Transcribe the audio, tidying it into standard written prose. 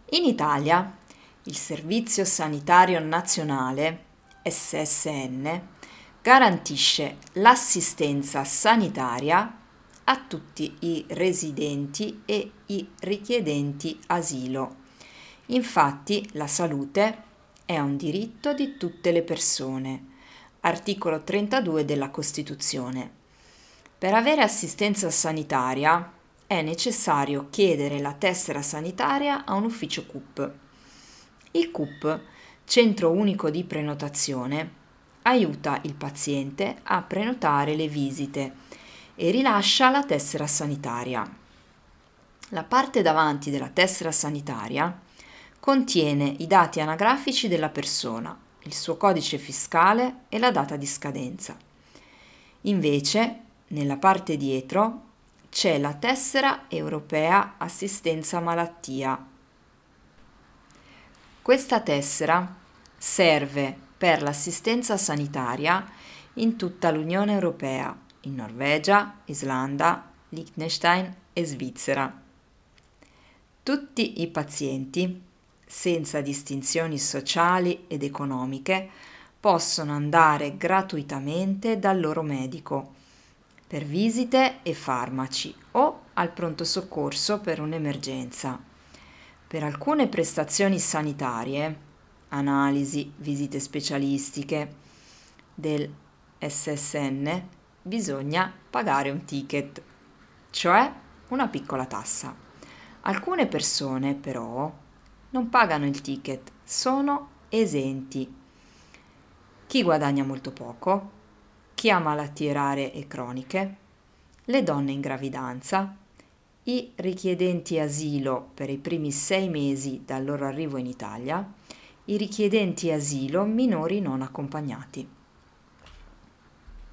In Italia il Servizio Sanitario Nazionale, SSN, garantisce l'assistenza sanitaria a tutti i residenti e i richiedenti asilo. Infatti la salute è un diritto di tutte le persone. Articolo 32 della Costituzione. Per avere assistenza sanitaria è necessario chiedere la tessera sanitaria a un ufficio CUP. Il CUP, Centro Unico di Prenotazione, aiuta il paziente a prenotare le visite e rilascia la tessera sanitaria. La parte davanti della tessera sanitaria contiene i dati anagrafici della persona, il suo codice fiscale e la data di scadenza. Invece, nella parte dietro c'è la tessera europea assistenza malattia. Questa tessera serve per l'assistenza sanitaria in tutta l'Unione Europea, in Norvegia, Islanda, Liechtenstein e Svizzera. Tutti i pazienti, senza distinzioni sociali ed economiche, possono andare gratuitamente dal loro medico per visite e farmaci o al pronto soccorso per un'emergenza. Per alcune prestazioni sanitarie, analisi, visite specialistiche del SSN, bisogna pagare un ticket, cioè una piccola tassa. Alcune persone però non pagano il ticket, sono esenti. Chi guadagna molto poco, chi ha malattie rare e croniche, le donne in gravidanza, i richiedenti asilo per i primi 6 mesi dal loro arrivo in Italia, i richiedenti asilo minori non accompagnati.